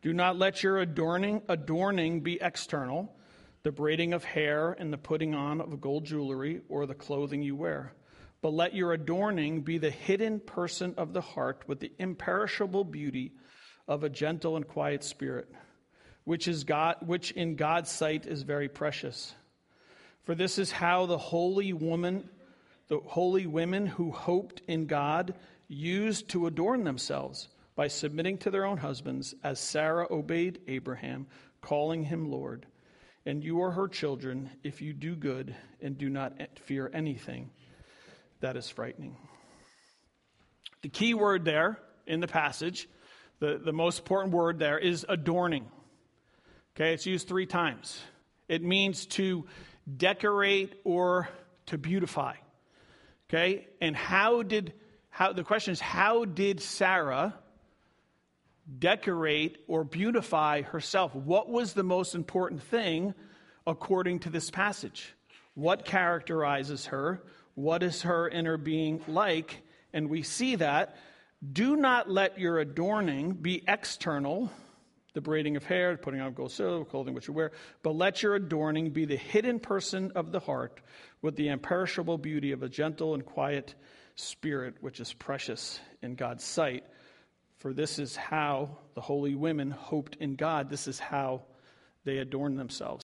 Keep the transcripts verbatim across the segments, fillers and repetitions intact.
Do not let your adorning, adorning be external, the braiding of hair and the putting on of gold jewelry or the clothing you wear. But let your adorning be the hidden person of the heart with the imperishable beauty of a gentle and quiet spirit, which is God, which in God's sight is very precious. For this is how the holy woman, the holy women who hoped in God used to adorn themselves by submitting to their own husbands, as Sarah obeyed Abraham, calling him Lord. And you are her children if you do good and do not fear anything that is frightening. The key word there in the passage, the, the most important word there is adorning. Okay, it's used three times. It means to decorate or to beautify. Okay, and how did, how the question is, how did Sarah decorate or beautify herself? What was the most important thing according to this passage? What characterizes her? What is her inner being like? And we see that. Do not let your adorning be external, the braiding of hair, putting on gold, silver, clothing which you wear, but let your adorning be the hidden person of the heart with the imperishable beauty of a gentle and quiet spirit, which is precious in God's sight. For this is how the holy women hoped in God. This is how they adorned themselves.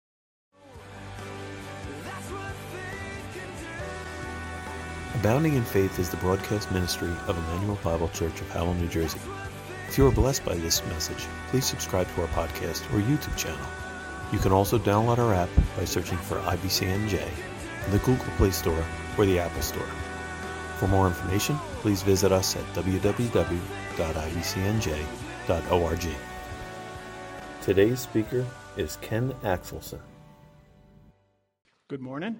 Abounding in Faith is the broadcast ministry of Emmanuel Bible Church of Howell, New Jersey. If you are blessed by this message, please subscribe to our podcast or YouTube channel. You can also download our app by searching for I B C N J in the Google Play Store or the Apple Store. For more information, please visit us at w w w dot i b c n j dot org. Today's speaker is Ken Axelson. Good morning.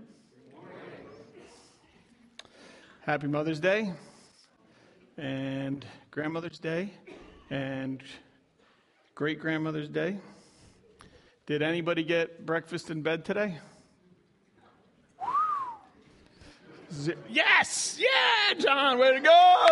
Happy Mother's Day and Grandmother's Day and Great-Grandmother's Day. Did anybody get breakfast in bed today? Yes! Yeah, John, way to go!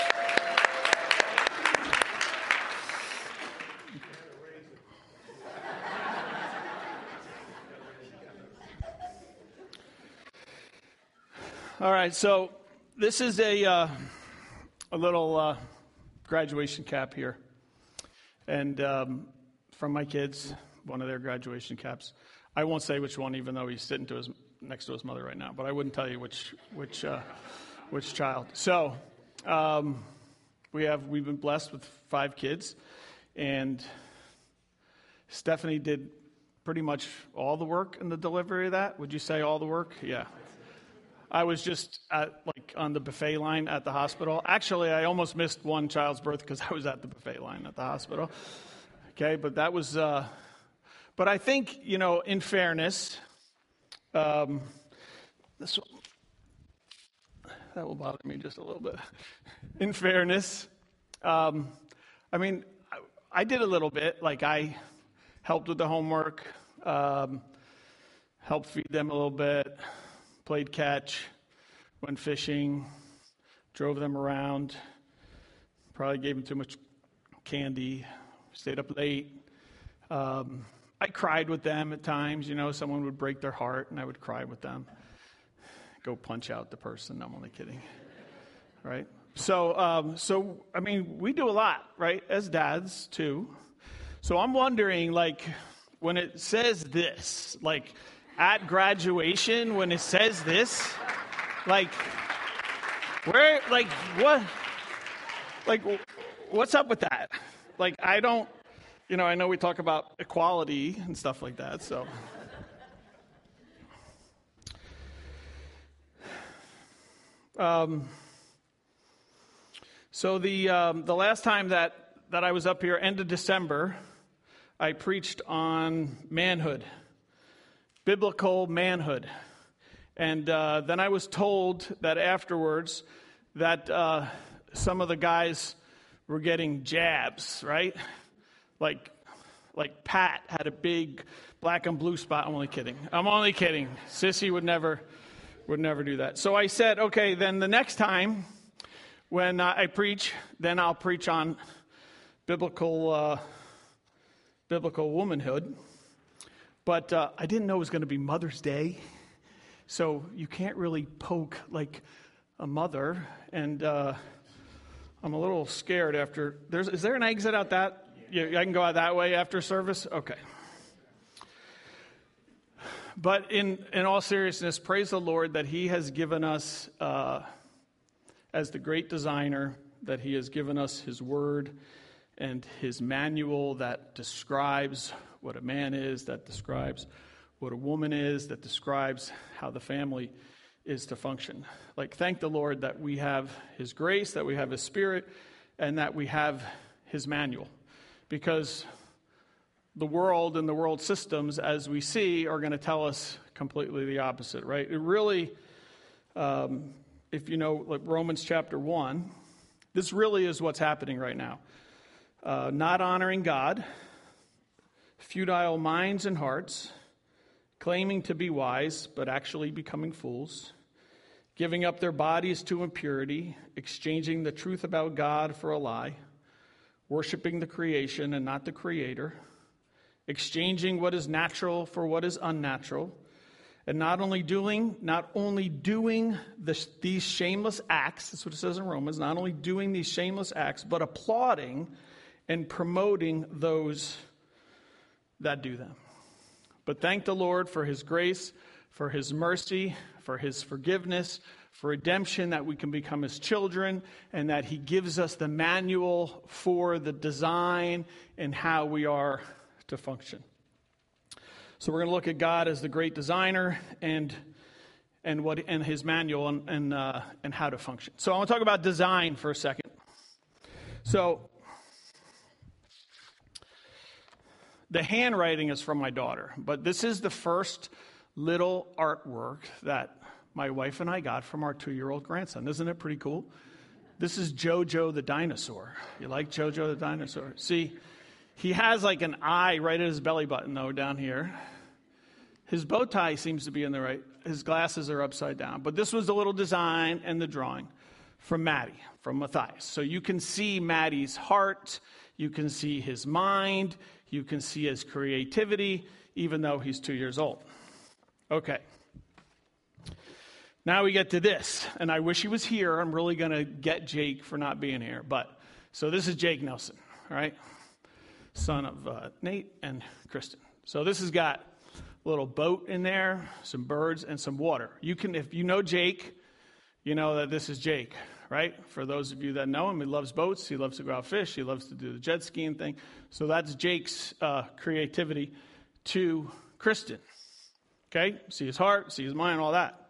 All right, so this is a uh, a little uh, graduation cap here, and um, from my kids, one of their graduation caps. I won't say which one, even though he's sitting to his next to his mother right now. But I wouldn't tell you which which uh, which child. So um, we have we've been blessed with five kids, and Stephanie did pretty much all the work in the delivery of that. Would you say all the work? Yeah. I was just at, like on the buffet line at the hospital. Actually, I almost missed one child's birth because I was at the buffet line at the hospital. Okay, but that was. Uh, but I think, you know, in fairness, um, this that will bother me just a little bit. In fairness, um, I mean, I, I did a little bit. Like I helped with the homework, um, helped feed them a little bit. Played catch, went fishing, drove them around, probably gave them too much candy, stayed up late. Um, I cried with them at times. You know, someone would break their heart, and I would cry with them. Go punch out the person. No, I'm only kidding. Right? So, um, so I mean, we do a lot, right, as dads, too. So I'm wondering, like, when it says this, like, at graduation, when it says this, like, where, like, what, like, what's up with that? Like, I don't, you know, I know we talk about equality and stuff like that, so. Um, so the um, the last time that, that I was up here, end of December, I preached on manhood. Biblical manhood. And uh, then I was told that afterwards that uh, some of the guys were getting jabs, right? Like like Pat had a big black and blue spot. I'm only kidding. I'm only kidding. Sissy would never would never do that. So I said, okay, then the next time when uh, I preach, then I'll preach on biblical uh, biblical womanhood. But uh, I didn't know it was going to be Mother's Day. So you can't really poke like a mother. And uh, I'm a little scared after. There's, is there an exit out that? Yeah, I can go out that way after service? Okay. But in, in all seriousness, praise the Lord that he has given us, uh, as the great designer, that he has given us his word and his manual that describes what a man is, that describes what a woman is, that describes how the family is to function. Like, thank the Lord that we have his grace, that we have his spirit, and that we have his manual. Because the world and the world systems, as we see, are going to tell us completely the opposite, right? It really, um, if you know, like Romans chapter one, this really is what's happening right now. Uh, not honoring God, futile minds and hearts, claiming to be wise, but actually becoming fools, giving up their bodies to impurity, exchanging the truth about God for a lie, worshiping the creation and not the Creator, exchanging what is natural for what is unnatural, and not only doing, not only doing this, these shameless acts, that's what it says in Romans, not only doing these shameless acts, but applauding and promoting those that do them. But thank the Lord for his grace, for his mercy, for his forgiveness, for redemption, that we can become his children, and that he gives us the manual for the design and how we are to function. So we're going to look at God as the great designer and and what and his manual and and, uh, and how to function. So I want to talk about design for a second. So the handwriting is from my daughter, but this is the first little artwork that my wife and I got from our two-year-old grandson. Isn't it pretty cool? This is Jojo the dinosaur. You like Jojo the dinosaur? See, he has like an eye right at his belly button, though, down here. His bow tie seems to be in the right. His glasses are upside down. But this was the little design and the drawing from Maddie, from Matthias. So you can see Maddie's heart. You can see his mind. You can see his creativity, even though he's two years old. Okay. Now we get to this. And I wish he was here. I'm really going to get Jake for not being here. But so this is Jake Nelson, all right? Son of uh, Nate and Kristen. So this has got a little boat in there, some birds, and some water. You can, if you know Jake, you know that this is Jake, right? For those of you that know him, he loves boats. He loves to go out fish. He loves to do the jet skiing thing. So that's Jake's uh, creativity to Kristen. Okay? See his heart, see his mind, all that.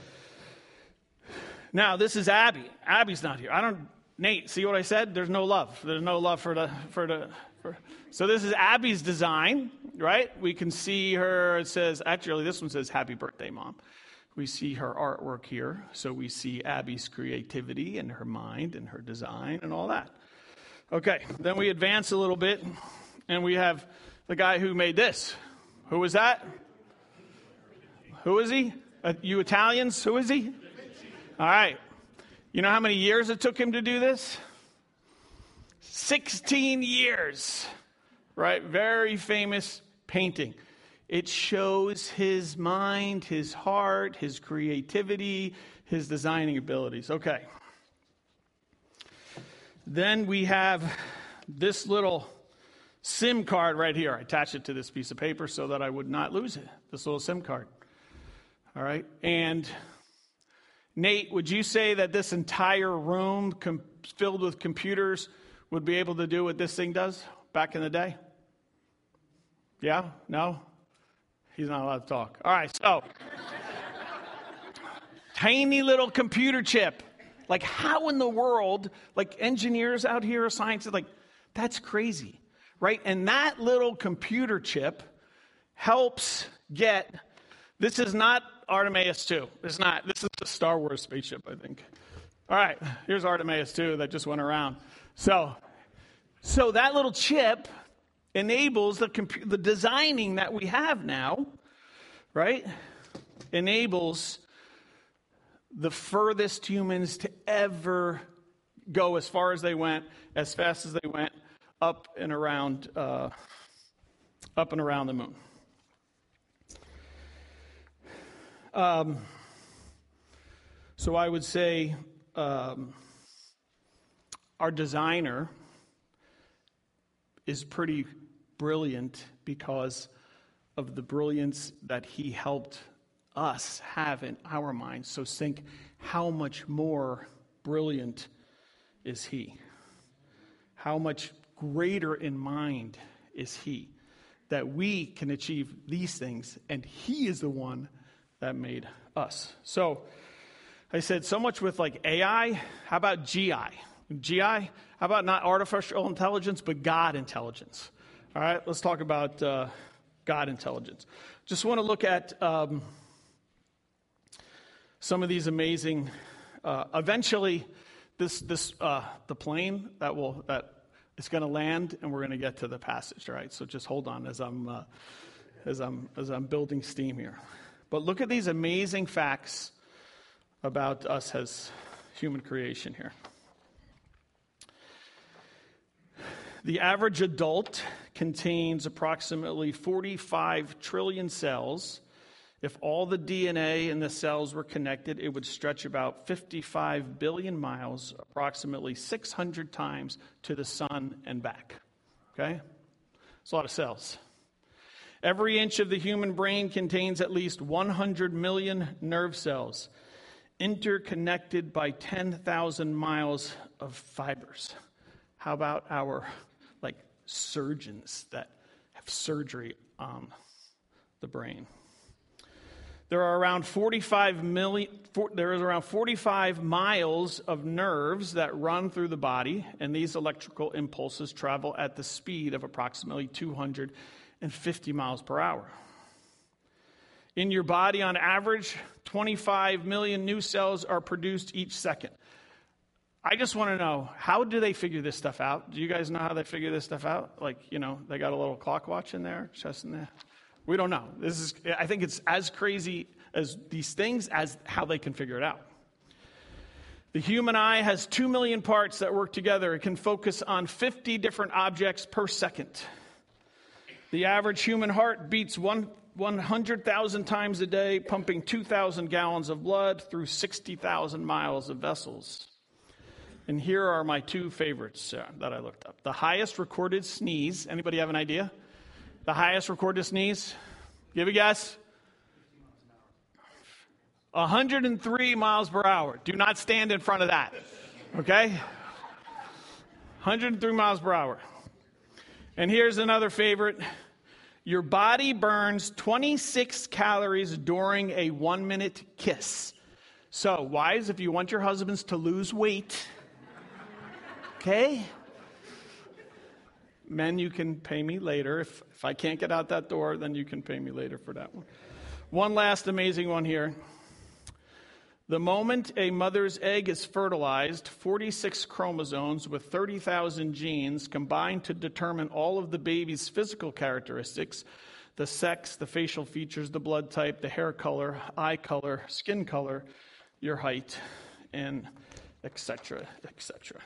Now, this is Abby. Abby's not here. I don't, Nate, see what I said? There's no love. There's no love for the, for the, for, so this is Abby's design, right? We can see her, it says, actually this one says, happy birthday, Mom. We see her artwork here. So we see Abby's creativity and her mind and her design and all that. Okay, then we advance a little bit and we have the guy who made this. Who was that? Who is he? Uh, you Italians, who is he? All right. You know how many years it took him to do this? sixteen years, right? Very famous painting. It shows his mind, his heart, his creativity, his designing abilities. Okay. Then we have this little SIM card right here. I attached it to this piece of paper so that I would not lose it. This little SIM card. All right. And Nate, would you say that this entire room com- filled with computers would be able to do what this thing does back in the day? Yeah? No? He's not allowed to talk. All right, so tiny little computer chip. Like, how in the world, like engineers out here or scientists, like, that's crazy, right? And that little computer chip helps get, this is not Artemis two. It's not, this is a Star Wars spaceship, I think. All right, here's Artemis two that just went around. So, so that little chip enables the compu- the designing that we have now, right? Enables the furthest humans to ever go as far as they went, as fast as they went, up and around uh, up and around the moon. Um, so I would say um, our designer is pretty brilliant because of the brilliance that he helped us have in our minds. So think how much more brilliant is he? How much greater in mind is he that we can achieve these things, and he is the one that made us. So I said so much with like A I. How about G I? G I, how about not artificial intelligence, but God intelligence? All right, let's talk about uh, God intelligence. Just want to look at um, some of these amazing. Uh, eventually, this this uh, the plane that will that is going to land, and we're going to get to the passage. All right, so just hold on as I'm uh, as I'm as I'm building steam here. But look at these amazing facts about us as human creation here. The average adult contains approximately forty-five trillion cells. If all the D N A in the cells were connected, it would stretch about fifty-five billion miles, approximately six hundred times to the sun and back. Okay? It's a lot of cells. Every inch of the human brain contains at least one hundred million nerve cells, interconnected by ten thousand miles of fibers. How about our, like, surgeons that have surgery on the brain? There are around forty-five million. For, there is around forty-five miles of nerves that run through the body, and these electrical impulses travel at the speed of approximately two hundred fifty miles per hour. In your body, on average, twenty-five million new cells are produced each second. I just want to know, how do they figure this stuff out? Do you guys know how they figure this stuff out? Like, you know, they got a little clock watch in there, just in there. We don't know. This is, I think it's as crazy as these things as how they can figure it out. The human eye has two million parts that work together. It can focus on fifty different objects per second. The average human heart beats one, one hundred thousand times a day, pumping two thousand gallons of blood through sixty thousand miles of vessels. And here are my two favorites uh, that I looked up. The highest recorded sneeze. Anybody have an idea? The highest recorded sneeze? Give a guess. one hundred three miles per hour. Do not stand in front of that. Okay? one hundred three miles per hour. And here's another favorite. Your body burns twenty-six calories during a one-minute kiss. So, wives, if you want your husbands to lose weight, okay? Men, you can pay me later. If, if I can't get out that door, then you can pay me later for that one. One last amazing one here. The moment a mother's egg is fertilized, forty-six chromosomes with thirty thousand genes combine to determine all of the baby's physical characteristics: the sex, the facial features, the blood type, the hair color, eye color, skin color, your height, and et cetera, et cetera.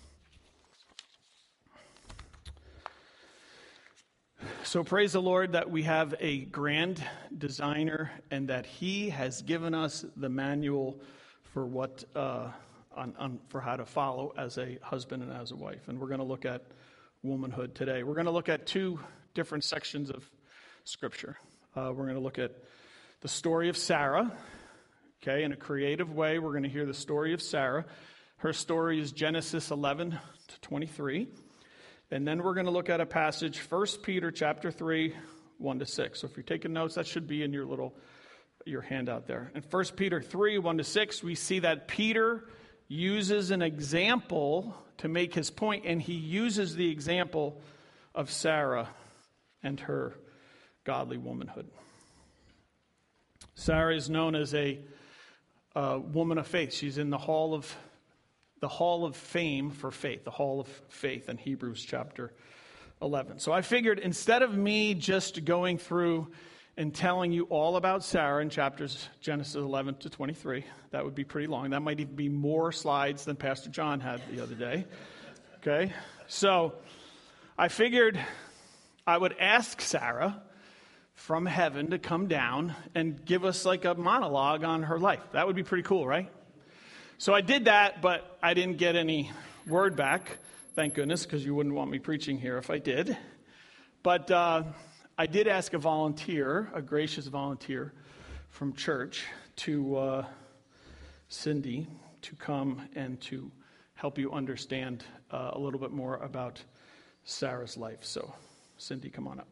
So praise the Lord that we have a grand designer and that he has given us the manual for what uh, on, on for how to follow as a husband and as a wife. And we're going to look at womanhood today. We're going to look at two different sections of Scripture. Uh, we're going to look at the story of Sarah. Okay, in a creative way, we're going to hear the story of Sarah. Her story is Genesis eleven to twenty-three. And then we're going to look at a passage, First Peter chapter three, one to six. So if you're taking notes, that should be in your little, your handout there. In First Peter three, one to six, we see that Peter uses an example to make his point, and he uses the example of Sarah and her godly womanhood. Sarah is known as a uh, woman of faith. She's in the hall of the hall of fame for faith, the hall of faith in Hebrews chapter eleven. So I figured instead of me just going through and telling you all about Sarah in chapters Genesis eleven to twenty-three, that would be pretty long. That might even be more slides than Pastor John had the other day. Okay? So I figured I would ask Sarah from heaven to come down and give us like a monologue on her life. That would be pretty cool, right? So I did that, but I didn't get any word back. Thank goodness, because you wouldn't want me preaching here if I did. But uh, I did ask a volunteer, a gracious volunteer from church, to uh, Cindy, to come and to help you understand uh, a little bit more about Sarah's life. So, Cindy, come on up.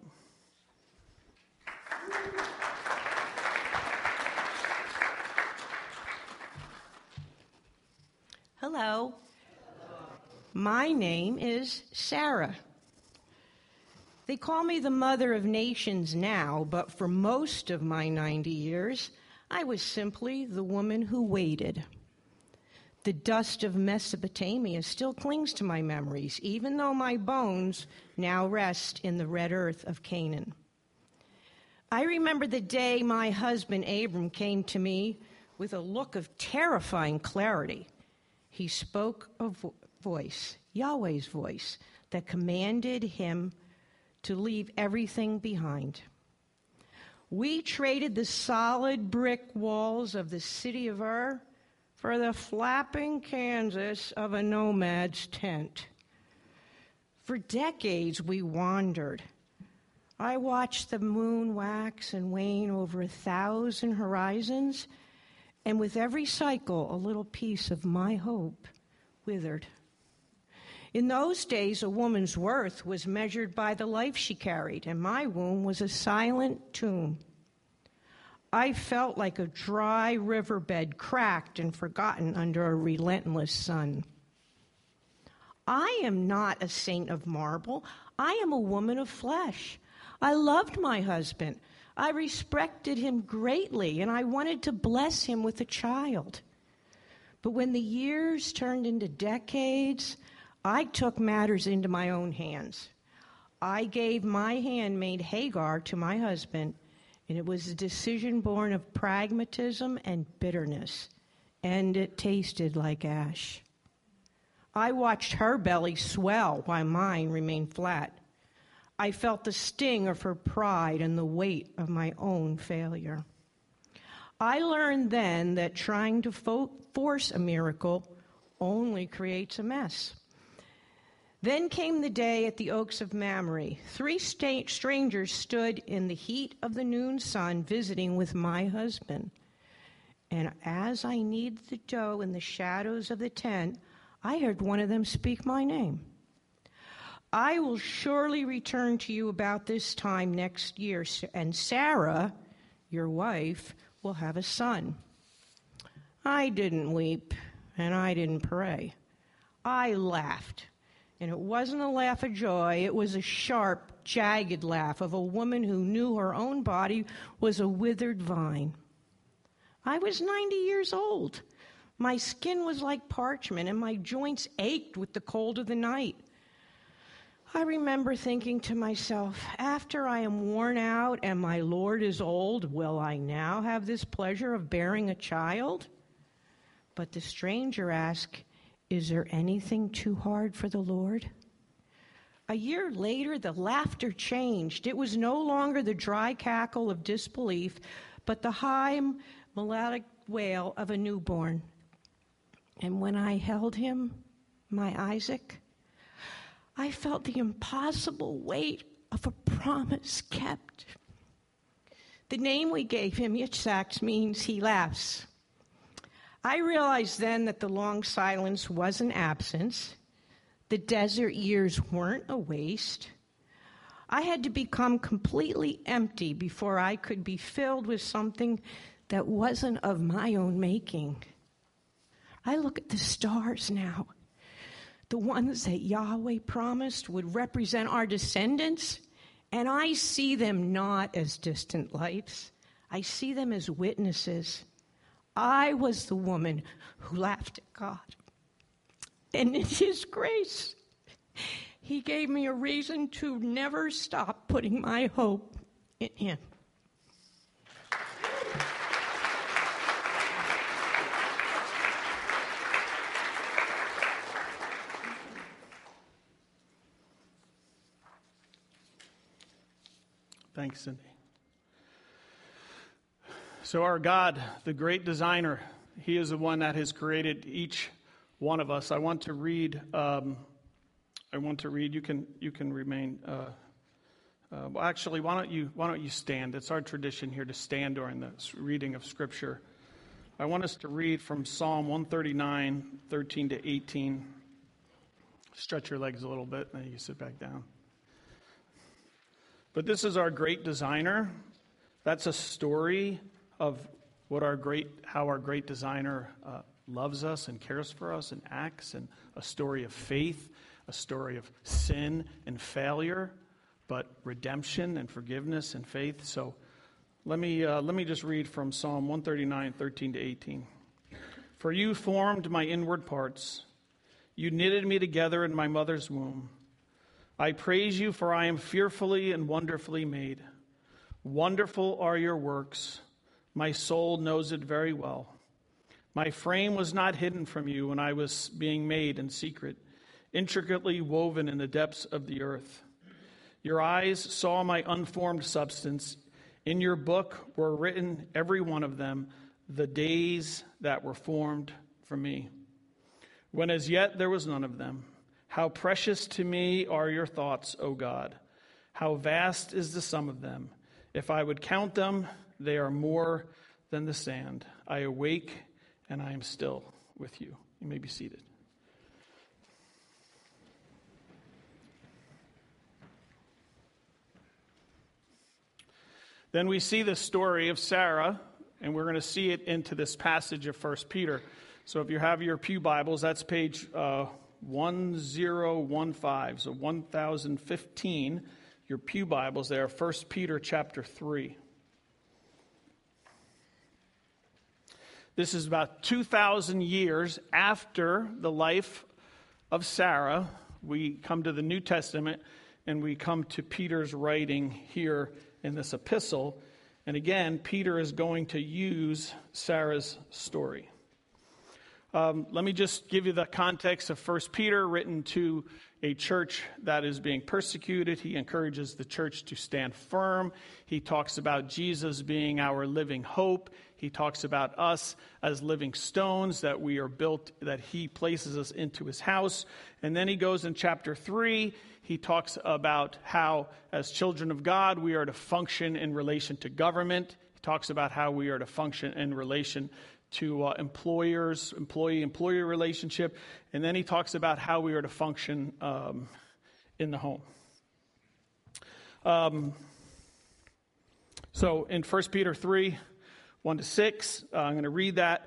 Hello. My name is Sarah. They call me the mother of nations now, but for most of my ninety years, I was simply the woman who waited. The dust of Mesopotamia still clings to my memories, even though my bones now rest in the red earth of Canaan. I remember the day my husband Abram came to me with a look of terrifying clarity. He spoke a vo- voice, Yahweh's voice, that commanded him to leave everything behind. We traded the solid brick walls of the city of Ur for the flapping canvas of a nomad's tent. For decades we wandered. I watched the moon wax and wane over a thousand horizons, and with every cycle, a little piece of my hope withered. In those days, a woman's worth was measured by the life she carried, and my womb was a silent tomb. I felt like a dry riverbed, cracked and forgotten under a relentless sun. I am not a saint of marble. I am a woman of flesh. I loved my husband. I respected him greatly, and I wanted to bless him with a child. But when the years turned into decades, I took matters into my own hands. I gave my handmaid Hagar to my husband, and it was a decision born of pragmatism and bitterness, and it tasted like ash. I watched her belly swell while mine remained flat. I felt the sting of her pride and the weight of my own failure. I learned then that trying to fo- force a miracle only creates a mess. Then came the day at the Oaks of Mamre. Three sta- strangers stood in the heat of the noon sun visiting with my husband. And as I kneaded the dough in the shadows of the tent, I heard one of them speak my name. I will surely return to you about this time next year, and Sarah, your wife, will have a son. I didn't weep, and I didn't pray. I laughed, and it wasn't a laugh of joy. It was a sharp, jagged laugh of a woman who knew her own body was a withered vine. I was ninety years old. My skin was like parchment, and my joints ached with the cold of the night. I remember thinking to myself, after I am worn out and my Lord is old, will I now have this pleasure of bearing a child? But the stranger asked, is there anything too hard for the Lord? A year later, the laughter changed. It was no longer the dry cackle of disbelief, but the high melodic wail of a newborn. And when I held him, my Isaac, I felt the impossible weight of a promise kept. The name we gave him, Yitzhak, means he laughs. I realized then that the long silence was an absence. The desert years weren't a waste. I had to become completely empty before I could be filled with something that wasn't of my own making. I look at the stars now, the ones that Yahweh promised would represent our descendants, and I see them not as distant lights. I see them as witnesses. I was the woman who laughed at God. And in His grace, He gave me a reason to never stop putting my hope in Him. Thanks, Cindy. So our God, the great designer, he is the one that has created each one of us. I want to read, um, I want to read, you can you can remain, uh, uh, well actually, why don't you why don't you stand? It's our tradition here to stand during the reading of Scripture. I want us to read from Psalm one thirty-nine, thirteen to eighteen. Stretch your legs a little bit, and then you sit back down. But this is our great designer. That's a story of what our great, how our great designer uh, loves us and cares for us and acts, and a story of faith, a story of sin and failure, but redemption and forgiveness and faith. So let me uh, let me just read from Psalm one thirty-nine, thirteen to eighteen. For you formed my inward parts. You knitted me together in my mother's womb. I praise you, for I am fearfully and wonderfully made. Wonderful are your works. My soul knows it very well. My frame was not hidden from you when I was being made in secret, intricately woven in the depths of the earth. Your eyes saw my unformed substance. In your book were written, every one of them, the days that were formed for me, when as yet there was none of them. How precious to me are your thoughts, O God. How vast is the sum of them. If I would count them, they are more than the sand. I awake and I am still with you. You may be seated. Then we see the story of Sarah, and we're going to see it into this passage of First Peter. So if you have your pew Bibles, that's page uh, one thousand fifteen. So one thousand fifteen, your pew Bibles there, First Peter chapter three. This is about two thousand years after the life of Sarah. We come to the New Testament, and we come to Peter's writing here in this epistle. And again, Peter is going to use Sarah's story. Um, let me just give you the context of First Peter, written to a church that is being persecuted. He encourages the church to stand firm. He talks about Jesus being our living hope. He talks about us as living stones, that we are built, that he places us into his house. And then he goes in chapter three, he talks about how, as children of God, we are to function in relation to government. He talks about how we are to function in relation to uh, employers, employee-employee relationship. And then he talks about how we are to function um, in the home. Um, so in First Peter three, one to six, uh, I'm going to read that.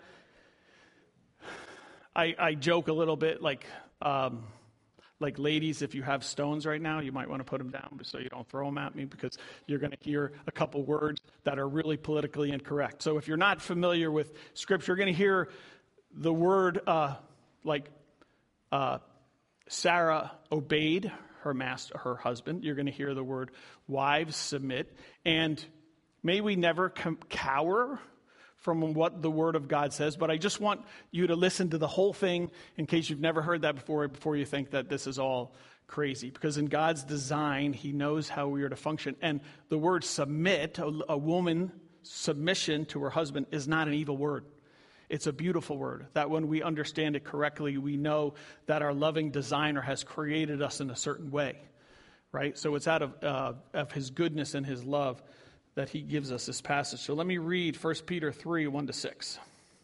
I, I joke a little bit, like, um, like ladies, if you have stones right now, you might want to put them down so you don't throw them at me, because you're going to hear a couple words that are really politically incorrect. So if you're not familiar with Scripture, you're going to hear the word uh, like uh, Sarah obeyed her master, her husband. You're going to hear the word wives submit. And may we never com- cower from what the Word of God says, but I just want you to listen to the whole thing in case you've never heard that before, before you think that this is all crazy. Because in God's design, he knows how we are to function. And the word submit, a, a woman submission to her husband, is not an evil word. It's a beautiful word, that when we understand it correctly, we know that our loving designer has created us in a certain way, right? So it's out of, uh, of his goodness and his love that he gives us this passage. So let me read First Peter three, one to six.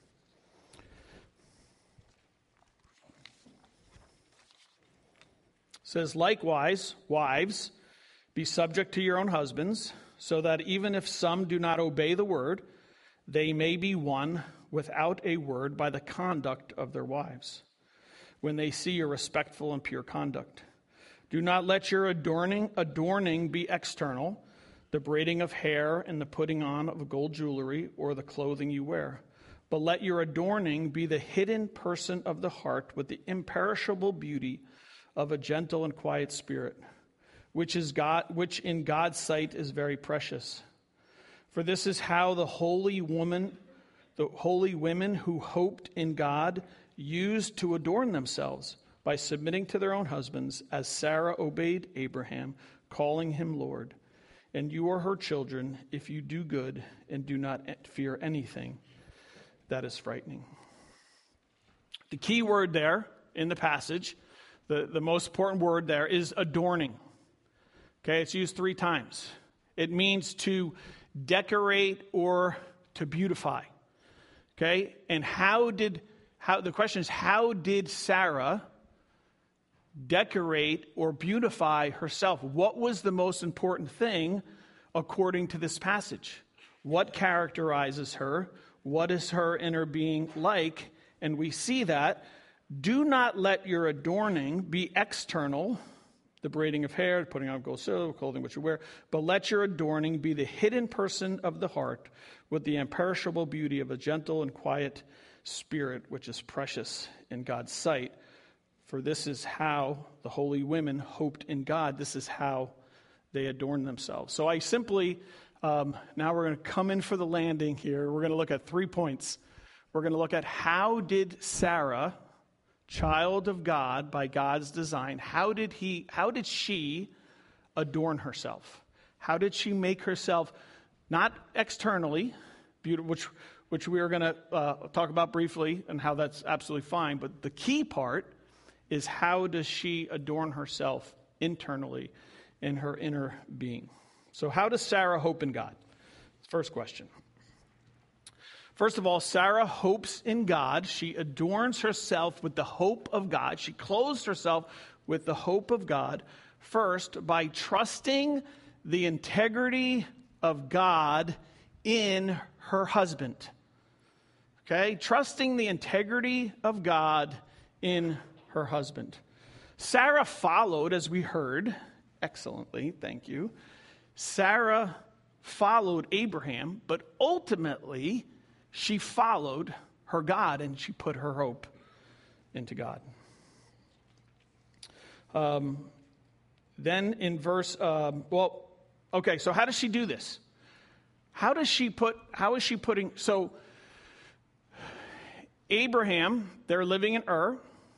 It says, likewise, wives, be subject to your own husbands, so that even if some do not obey the word, they may be won without a word by the conduct of their wives, when they see your respectful and pure conduct. Do not let your adorning, adorning be external, the braiding of hair and the putting on of gold jewelry or the clothing you wear. But let your adorning be the hidden person of the heart with the imperishable beauty of a gentle and quiet spirit, which is God, which in God's sight is very precious. For this is how the holy woman, the holy women who hoped in God used to adorn themselves by submitting to their own husbands, as Sarah obeyed Abraham, calling him Lord. and you are her children if you do good and do not fear anything that is frightening. The key word there in the passage, the, the most important word there is adorning. Okay, it's used three times. It means to decorate or to beautify. Okay, and how did, how the question is, how did Sarah decorate or beautify herself? What was the most important thing according to this passage? What characterizes her? What is her inner being like? And we see that. Do not let your adorning be external, the braiding of hair, putting on gold, silver, clothing which you wear, but let your adorning be the hidden person of the heart with the imperishable beauty of a gentle and quiet spirit, which is precious in God's sight. For this is how the holy women hoped in God. This is how they adorned themselves. So I simply, um, now we're going to come in for the landing here. We're going to look at three points. We're going to look at how did Sarah, child of God by God's design, how did he, how did she adorn herself? How did she make herself, not externally, beautiful, which which we are going to uh, talk about briefly and how that's absolutely fine, but the key part is how does she adorn herself internally in her inner being? So how does Sarah hope in God? First question. First of all, Sarah hopes in God. She adorns herself with the hope of God. She clothes herself with the hope of God, first by trusting the integrity of God in her husband. Okay? Trusting the integrity of God in her husband. Sarah followed, as we heard, excellently, thank you. Sarah followed Abraham, but ultimately she followed her God and she put her hope into God. Um, then in verse, um, well, okay, so how does she do this? How does she put, how is she putting, so Abraham, they're living in Ur.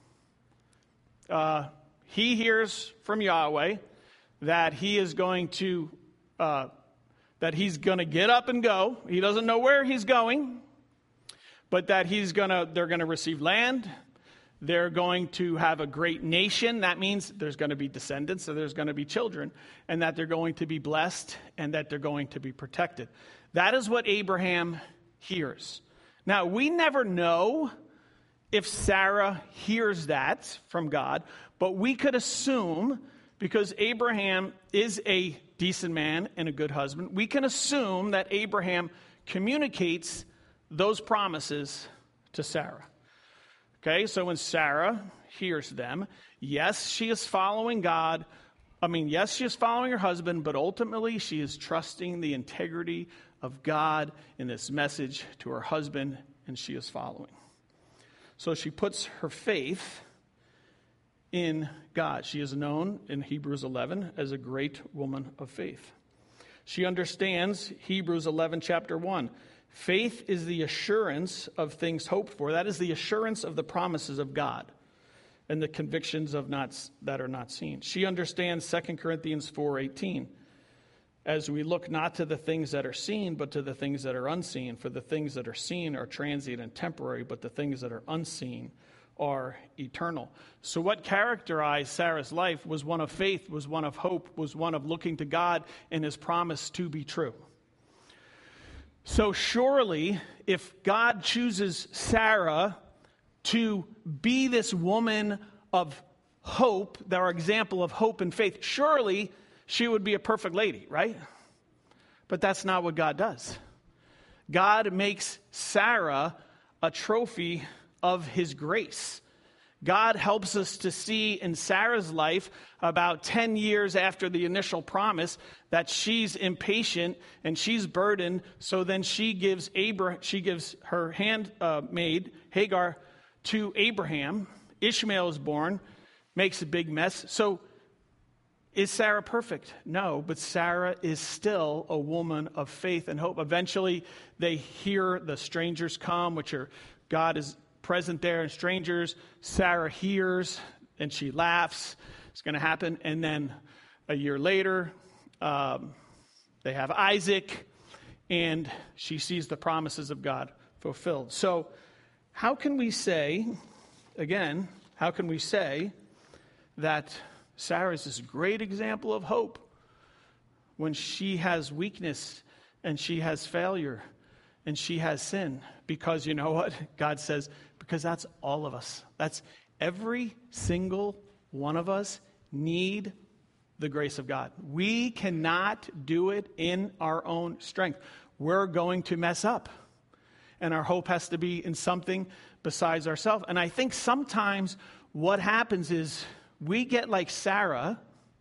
Uh, he hears from Yahweh that he is going to, uh, that he's going to get up and go. He doesn't know where he's going, but that he's going to, they're going to receive land. They're going to have a great nation. That means there's going to be descendants, so there's going to be children, and that they're going to be blessed and that they're going to be protected. That is what Abraham hears. Now, we never know if Sarah hears that from God, but we could assume, because Abraham is a decent man and a good husband, we can assume that Abraham communicates those promises to Sarah. Okay, so when Sarah hears them, yes, she is following God. I mean, yes, she is following her husband, but ultimately she is trusting the integrity of God in this message to her husband, and she is following. So she puts her faith in God. She is known in Hebrews eleven as a great woman of faith. She understands Hebrews eleven, chapter one. Faith is the assurance of things hoped for. That is the assurance of the promises of God and the convictions of not that are not seen. She understands Second Corinthians four eighteen. As we look not to the things that are seen, but to the things that are unseen. For the things that are seen are transient and temporary, but the things that are unseen are eternal. So what characterized Sarah's life was one of faith, was one of hope, was one of looking to God and his promise to be true. So surely, if God chooses Sarah to be this woman of hope, our example of hope and faith, surely she would be a perfect lady, right? But that's not what God does. God makes Sarah a trophy of his grace. God helps us to see in Sarah's life, about ten years after the initial promise, that she's impatient and she's burdened. So then she gives Abraham, she gives her handmaid Hagar to Abraham. Ishmael is born, makes a big mess. So is Sarah perfect? No, but Sarah is still a woman of faith and hope. Eventually, they hear the strangers come, which are God is present there, and strangers. Sarah hears and she laughs. It's going to happen. And then a year later, um, They have Isaac, and she sees the promises of God fulfilled. So how can we say, again, how can we say that Sarah is this great example of hope when she has weakness and she has failure and she has sin? Because you know what? God says, because that's all of us. That's every single one of us need the grace of God. We cannot do it in our own strength. We're going to mess up. And our hope has to be in something besides ourselves. And I think sometimes what happens is we get like Sarah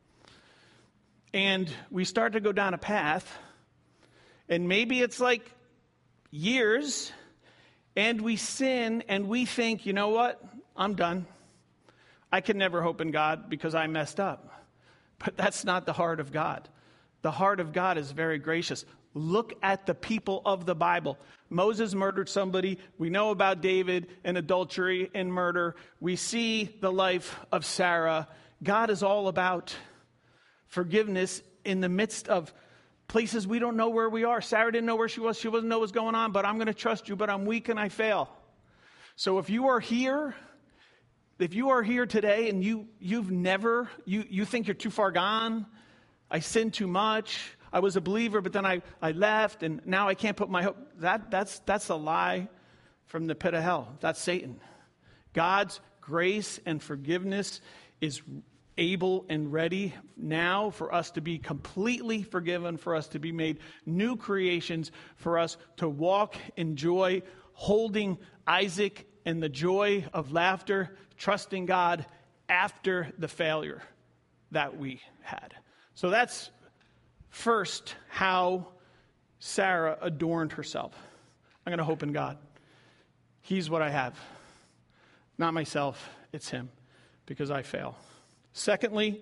and we start to go down a path, and maybe it's like years, and we sin and we think, you know what? I'm done. I can never hope in God because I messed up. But that's not the heart of God. The heart of God is very gracious. Look at the people of the Bible. Moses murdered somebody. We know about David and adultery and murder. We see the life of Sarah. God is all about forgiveness in the midst of places we don't know where we are. Sarah didn't know where she was. She doesn't know what's going on, but I'm going to trust you, but I'm weak and I fail. So if you are here, if you are here today and you, you've never, you, you think you're too far gone, I sinned too much, I was a believer, but then I, I left, and now I can't put my hope. That, that's, that's a lie from the pit of hell. That's Satan. God's grace and forgiveness is able and ready now for us to be completely forgiven, for us to be made new creations, for us to walk in joy, holding Isaac in the joy of laughter, trusting God after the failure that we had. So that's first how Sarah adorned herself. I'm going to hope in God. He's what I have. Not myself, it's him, because I fail. Secondly,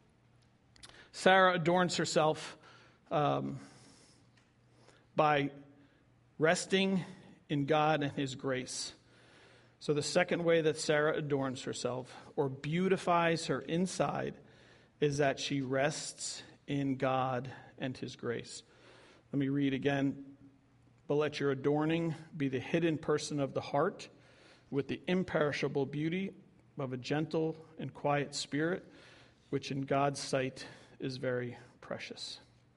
Sarah adorns herself um, by resting in God and his grace. So the second way that Sarah adorns herself or beautifies her inside is that she rests in God and his grace. Let me read again. But let your adorning be the hidden person of the heart with the imperishable beauty of a gentle and quiet spirit, which in God's sight is very precious.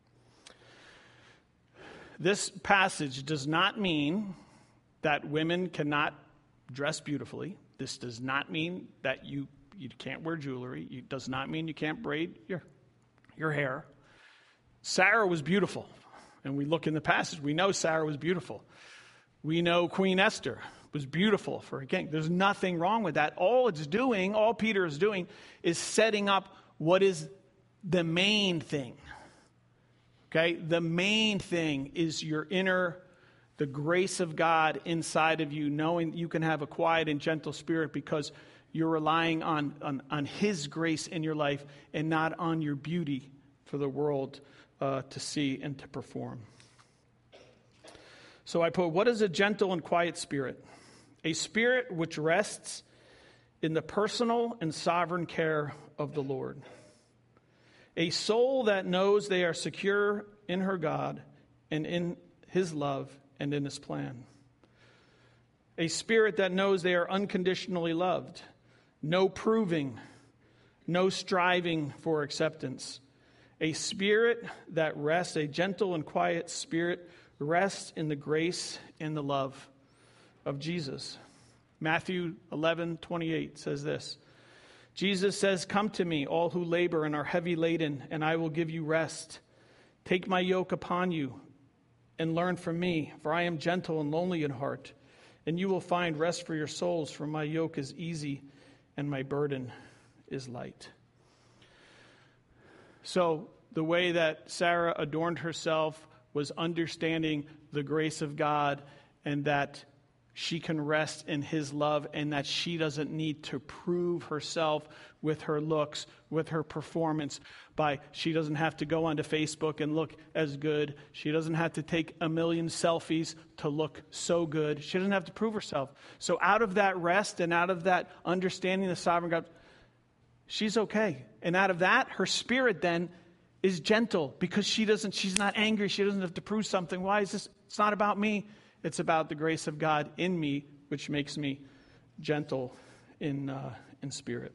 This passage does not mean that women cannot dress beautifully. This does not mean that you, you can't wear jewelry. It does not mean you can't braid your, your hair. Sarah was beautiful. And we look in the passage, we know Sarah was beautiful. We know Queen Esther was beautiful for a king. There's nothing wrong with that. All it's doing, all Peter is doing, is setting up what is the main thing. Okay? The main thing is your inner, the grace of God inside of you, knowing you can have a quiet and gentle spirit because you're relying on, on, on his grace in your life and not on your beauty for the world uh, to see and to perform. So I put, what is a gentle and quiet spirit? A spirit which rests in the personal and sovereign care of the Lord. A soul that knows they are secure in her God and in his love and in his plan. A spirit that knows they are unconditionally loved. No proving, no striving for acceptance. A spirit that rests, a gentle and quiet spirit, rests in the grace and the love of Jesus. Matthew eleven twenty-eight says this. Jesus says, "Come to me, all who labor and are heavy laden, and I will give you rest. Take my yoke upon you and learn from me, for I am gentle and lowly in heart, and you will find rest for your souls, for my yoke is easy and my burden is light." So the way that Sarah adorned herself was understanding the grace of God and that she can rest in his love and that she doesn't need to prove herself with her looks, with her performance. By she doesn't have to go onto Facebook and look as good. She doesn't have to take a million selfies to look so good. She doesn't have to prove herself. So out of that rest and out of that understanding the sovereign God, she's okay. And out of that, her spirit then is gentle because she doesn't, she's not angry. She doesn't have to prove something. Why is this? It's not about me. It's about the grace of God in me, which makes me gentle in, uh, in spirit.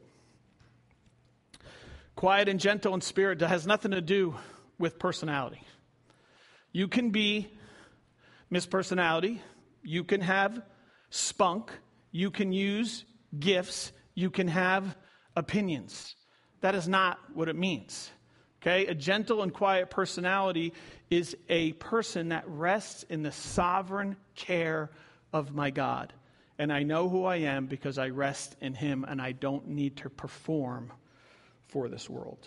Quiet and gentle in spirit has nothing to do with personality. You can be Miss Personality. You can have spunk. You can use gifts. You can have opinions. That is not what it means. Okay? A gentle and quiet personality is a person that rests in the sovereign care of my God. And I know who I am because I rest in him, and I don't need to perform for this world.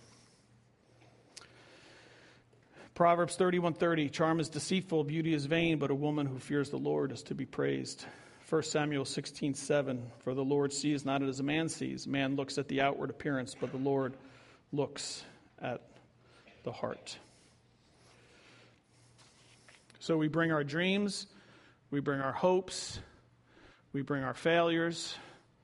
Proverbs thirty-one thirty, charm is deceitful, beauty is vain, but a woman who fears the Lord is to be praised. First Samuel sixteen seven, for the Lord sees not as a man sees. Man looks at the outward appearance, but the Lord looks at the heart. So we bring our dreams, we bring our hopes, we bring our failures,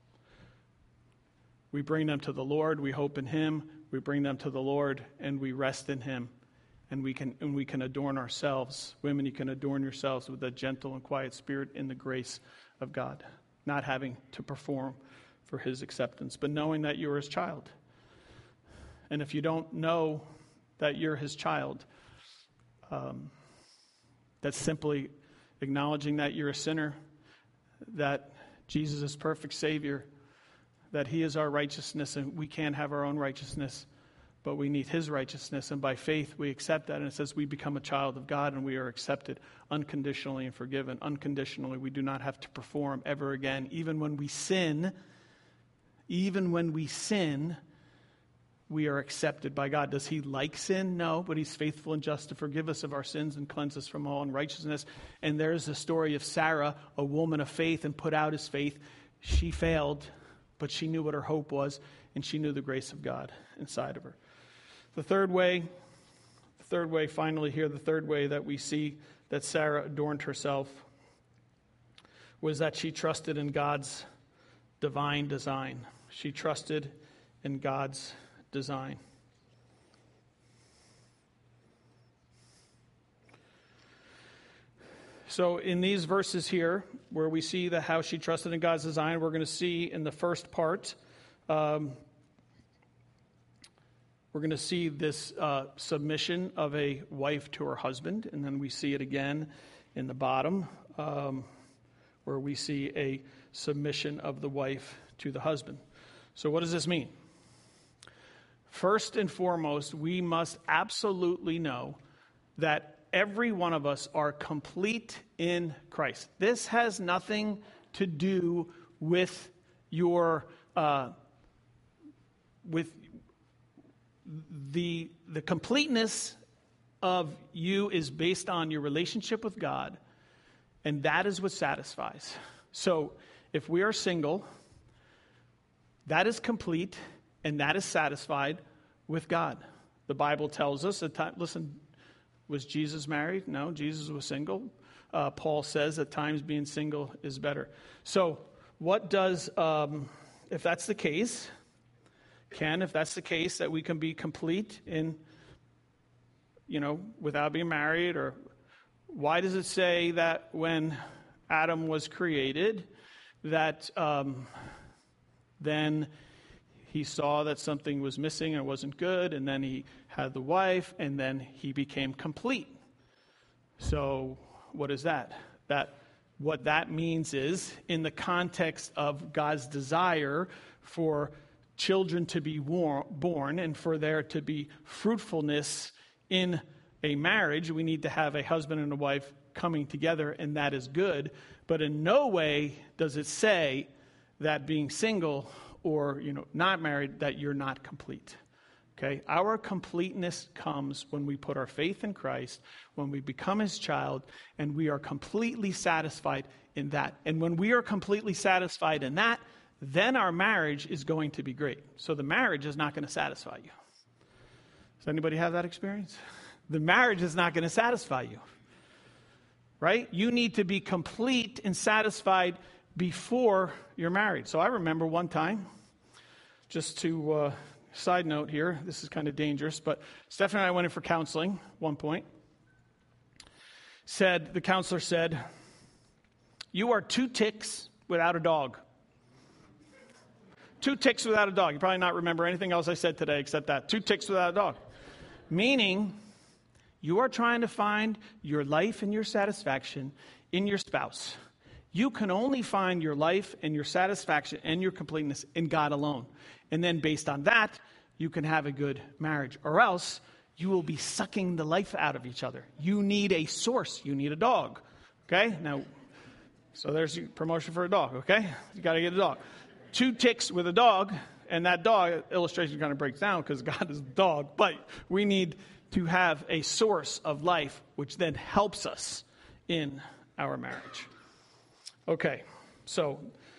we bring them to the Lord, we hope in him, we bring them to the Lord, and we rest in him. And we can and we can adorn ourselves. Women, you can adorn yourselves with a gentle and quiet spirit in the grace of God, not having to perform for his acceptance, but knowing that you're his child. And if you don't know that you're his child, um, that's simply acknowledging that you're a sinner, that Jesus is perfect Savior, that he is our righteousness, and we can't have our own righteousness, but we need his righteousness, and by faith we accept that. And it says we become a child of God, and we are accepted unconditionally and forgiven unconditionally. We do not have to perform ever again. Even when we sin, even when we sin, we are accepted by God. Does he like sin? No, but he's faithful and just to forgive us of our sins and cleanse us from all unrighteousness. And there's the story of Sarah, a woman of faith, and put out his faith. She failed, but she knew what her hope was, and she knew the grace of God inside of her. The third way, the third way, finally here, the third way that we see that Sarah adorned herself was that she trusted in God's divine design. She trusted in God's design. So in these verses here, where we see that how she trusted in God's design, we're going to see in the first part, um, we're going to see this uh, submission of a wife to her husband, and then we see it again in the bottom, um, where we see a submission of the wife to the husband. So what does this mean? First and foremost, we must absolutely know that every one of us are complete in Christ. This has nothing to do with your uh, with the the completeness of you is based on your relationship with God, and that is what satisfies. So if we are single, that is complete and that is satisfied with God. The Bible tells us at time, listen, was Jesus married? No, Jesus was single. Uh, Paul says at times being single is better. So what does, um, if that's the case, Ken, if that's the case, that we can be complete in, you know, without being married, or why does it say that when Adam was created, that um, then he saw that something was missing and it wasn't good, and then he had the wife, and then he became complete? So what is that? That what that means is, in the context of God's desire for children to be war- born and for there to be fruitfulness in a marriage, we need to have a husband and a wife coming together, and that is good. But in no way does it say that being single or, you know, not married, that you're not complete. Okay? Our completeness comes when we put our faith in Christ, when we become his child, and we are completely satisfied in that. And when we are completely satisfied in that, then our marriage is going to be great. So the marriage is not going to satisfy you. Does anybody have that experience? The marriage is not going to satisfy you. Right? You need to be complete and satisfied before you're married. So I remember one time, just to uh, side note here, this is kind of dangerous, but Stephanie and I went in for counseling at one point. Said, the counselor said, you are two ticks without a dog. Two ticks without a dog. You probably not remember anything else I said today except that. Two ticks without a dog. Meaning, you are trying to find your life and your satisfaction in your spouse. You can only find your life and your satisfaction and your completeness in God alone. And then based on that, you can have a good marriage. Or else, you will be sucking the life out of each other. You need a source. You need a dog. Okay? Now, so there's your promotion for a dog, okay? You got to get a dog. Two ticks with a dog, and that dog, illustration kind of breaks down because God is a dog, but we need to have a source of life which then helps us in our marriage. Okay, so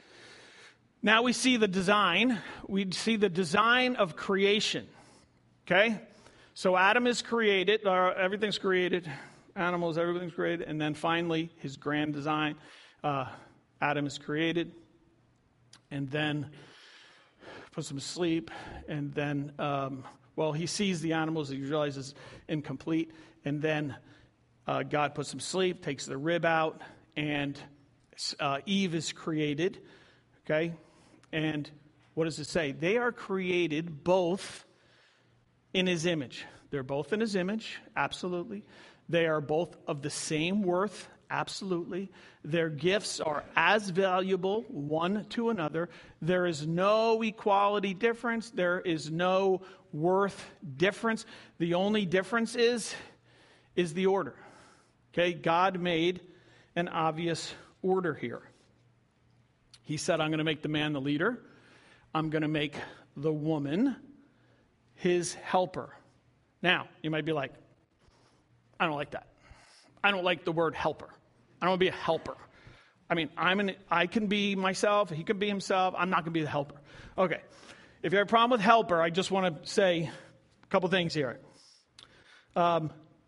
now we see the design. We see the design of creation, okay? So Adam is created, uh, everything's created, animals, everything's created, and then finally his grand design, uh, Adam is created. And then puts him to sleep, and then, um, well, he sees the animals, he realizes incomplete, and then uh, God puts him to sleep, takes the rib out, and uh, Eve is created, okay? And what does it say? They are created both in his image. They're both in his image, absolutely. They are both of the same worth, absolutely. Their gifts are as valuable one to another. There is no equality difference. There is no worth difference. The only difference is, is the order. Okay, God made an obvious order here. He said, I'm going to make the man the leader. I'm going to make the woman his helper. Now, you might be like, I don't like that. I don't like the word helper. I don't want to be a helper. I mean, I'm an, I can be myself. He can be himself. I'm not going to be the helper. Okay. If you have a problem with helper, I just want to say a couple things here. Um,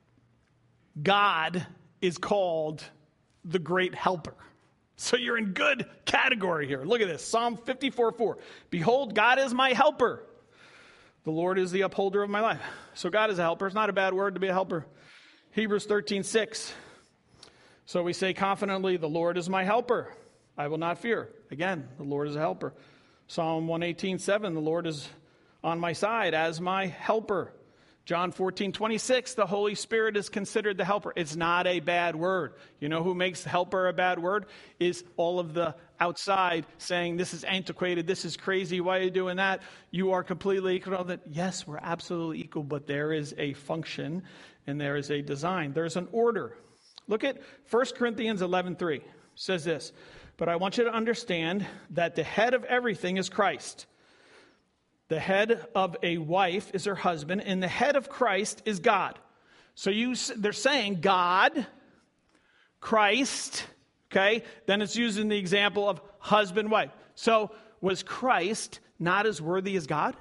God is called the great helper. So you're in good category here. Look at this. Psalm fifty-four four. Behold, God is my helper. The Lord is the upholder of my life. So God is a helper. It's not a bad word to be a helper. Hebrews thirteen six. So we say confidently, the Lord is my helper. I will not fear. Again, the Lord is a helper. Psalm one eighteen seven, the Lord is on my side as my helper. John fourteen twenty-six, the Holy Spirit is considered the helper. It's not a bad word. You know who makes helper a bad word? Is all of the outside saying, this is antiquated, this is crazy, why are you doing that? You are completely equal. Yes, we're absolutely equal, but there is a function and there is a design. There's an order. Look at First Corinthians eleven three. It says this, but I want you to understand that the head of everything is Christ. The head of a wife is her husband, and the head of Christ is God. So you, they're saying God, Christ, okay? Then it's using the example of husband, wife. So was Christ not as worthy as God?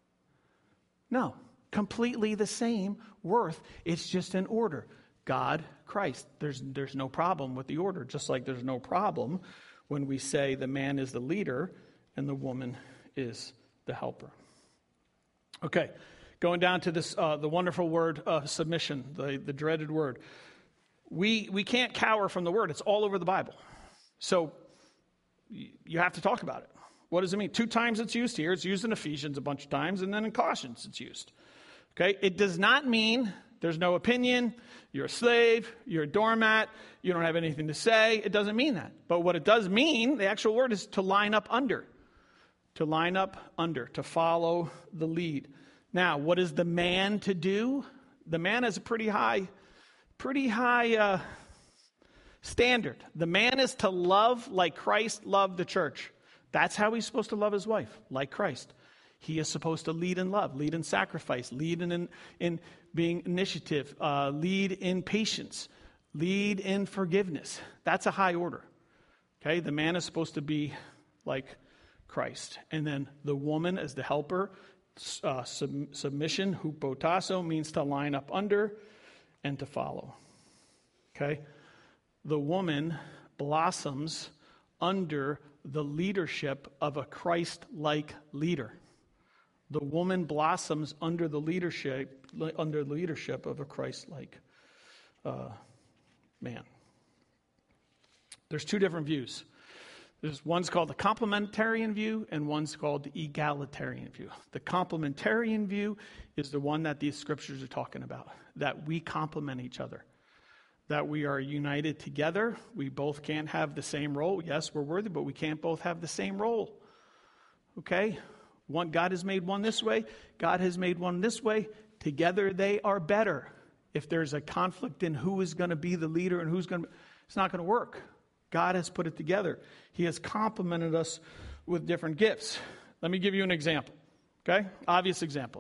No, completely the same worth. It's just an order. God, Christ. There's, there's no problem with the order, just like there's no problem when we say the man is the leader and the woman is the helper. Okay, going down to this, uh, the wonderful word uh, submission, the, the dreaded word. We we can't cower from the word. It's all over the Bible. So y- you have to talk about it. What does it mean? Two times it's used here. It's used in Ephesians a bunch of times, and then in Colossians it's used. Okay, it does not mean there's no opinion, you're a slave, you're a doormat, you don't have anything to say. It doesn't mean that. But what it does mean, the actual word is to line up under. To line up under, to follow the lead. Now, what is the man to do? The man has a pretty high, pretty high uh, standard. The man is to love like Christ loved the church. That's how he's supposed to love his wife, like Christ. He is supposed to lead in love, lead in sacrifice, lead in, in being initiative, uh, lead in patience, lead in forgiveness. That's a high order. Okay, the man is supposed to be like Christ. And then the woman as the helper, uh, sub- submission, hupotasso, means to line up under and to follow. Okay? The woman blossoms under the leadership of a Christ-like leader. The woman blossoms under the leadership under the leadership of a Christ-like uh, man. There's two different views. There's one's called the complementarian view and one's called the egalitarian view. The complementarian view is the one that these scriptures are talking about, that we complement each other, that we are united together. We both can't have the same role. Yes, we're worthy, but we can't both have the same role. Okay? One, God has made one this way. God has made one this way. Together they are better. If there's a conflict in who is going to be the leader and who's going to, it's not going to work. God has put it together. He has complemented us with different gifts. Let me give you an example. Okay? Obvious example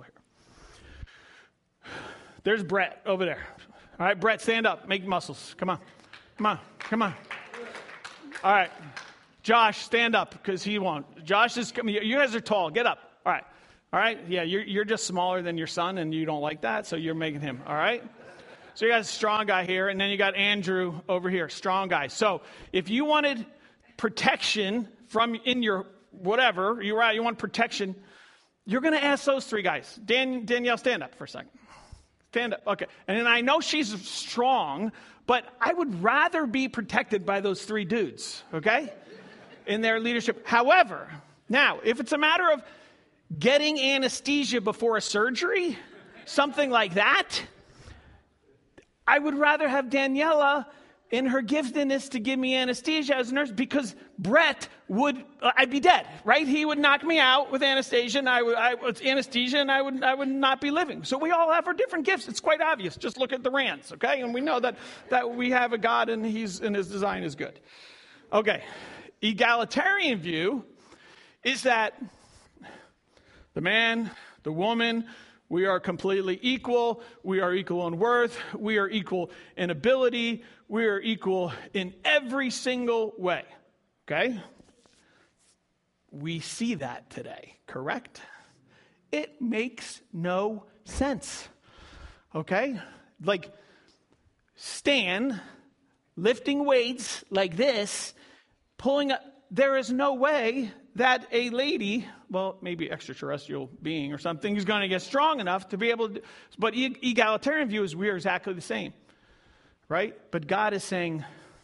here. There's Brett over there. All right, Brett, stand up. Make muscles. Come on. Come on. Come on. All right. Josh, stand up because he won't. Josh is coming. You guys are tall. Get up. All right. All right. Yeah, you're, you're just smaller than your son and you don't like that, so you're making him. All right. So you got a strong guy here, and then you got Andrew over here, strong guy. So if you wanted protection from in your whatever, you're right, you want protection, you're going to ask those three guys. Dan, Danielle, stand up for a second. Stand up. Okay. And then I know she's strong, but I would rather be protected by those three dudes, okay, in their leadership. However, now, if it's a matter of getting anesthesia before a surgery, something like that, I would rather have Daniela in her giftedness to give me anesthesia as a nurse, because Brett would, I'd be dead, right? He would knock me out with anesthesia, and I would, I, with anesthesia, and I would, I would not be living. So we all have our different gifts. It's quite obvious. Just look at the Rands, okay? And we know that, that we have a God, and he's, and his design is good. Okay. Egalitarian view is that the man, the woman, we are completely equal. We are equal in worth. We are equal in ability. We are equal in every single way. Okay? We see that today, correct? It makes no sense. Okay? Like Stan lifting weights like this, pulling up. There is no way that a lady, well, maybe extraterrestrial being or something, is going to get strong enough to be able to, but egalitarian view is we are exactly the same, right? But God is saying,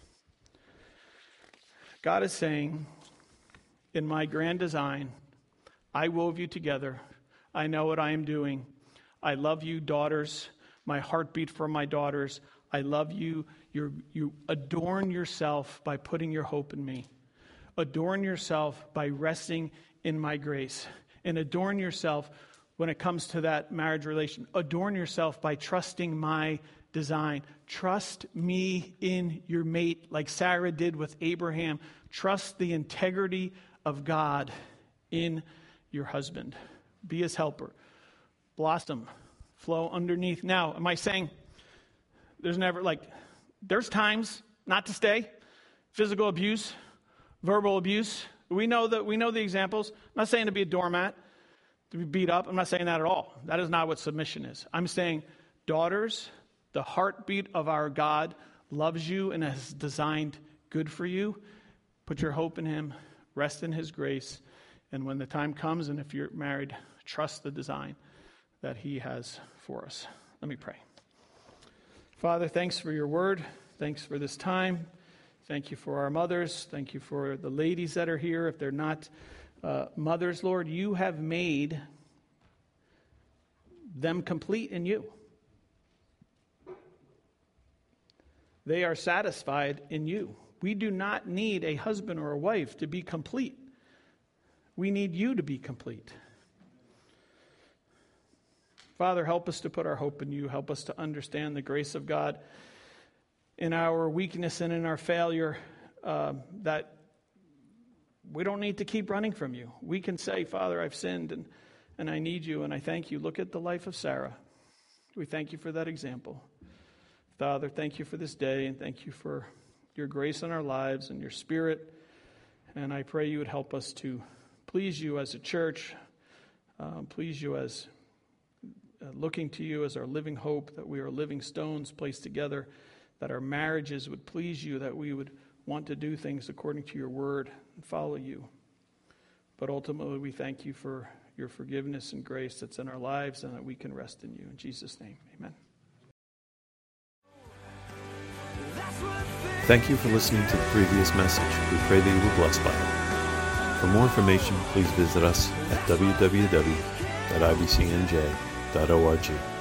God is saying, in my grand design, I wove you together. I know what I am doing. I love you, daughters. My heartbeat for my daughters. I love you. You're, you adorn yourself by putting your hope in me. Adorn yourself by resting in my grace. And adorn yourself when it comes to that marriage relation. Adorn yourself by trusting my design. Trust me in your mate like Sarah did with Abraham. Trust the integrity of God in your husband. Be his helper. Blossom. Flow underneath. Now, am I saying there's never, like, there's times not to stay. Physical abuse. Verbal abuse. We know that we know the examples. I'm not saying to be a doormat, to be beat up. I'm not saying that at all. That is not what submission is. I'm saying, daughters, the heartbeat of our God loves you and has designed good for you. Put your hope in him. Rest in his grace. And when the time comes, and if you're married, trust the design that he has for us. Let me pray. Father, thanks for your word. Thanks for this time. Thank you for our mothers. Thank you for the ladies that are here. If they're not uh, mothers, Lord, you have made them complete in you. They are satisfied in you. We do not need a husband or a wife to be complete. We need you to be complete. Father, help us to put our hope in you. Help us to understand the grace of God in our weakness and in our failure, uh, that we don't need to keep running from you. We can say, Father, I've sinned and, and I need you and I thank you. Look at the life of Sarah. We thank you for that example. Father, thank you for this day and thank you for your grace in our lives and your spirit. And I pray you would help us to please you as a church, um, please you as uh, looking to you as our living hope, that we are living stones placed together, that our marriages would please you, that we would want to do things according to your word and follow you. But ultimately, we thank you for your forgiveness and grace that's in our lives, and that we can rest in you. In Jesus' name, amen. Thank you for listening to the previous message. We pray that you were blessed by it. For more information, please visit us at w w w dot i b c n j dot org.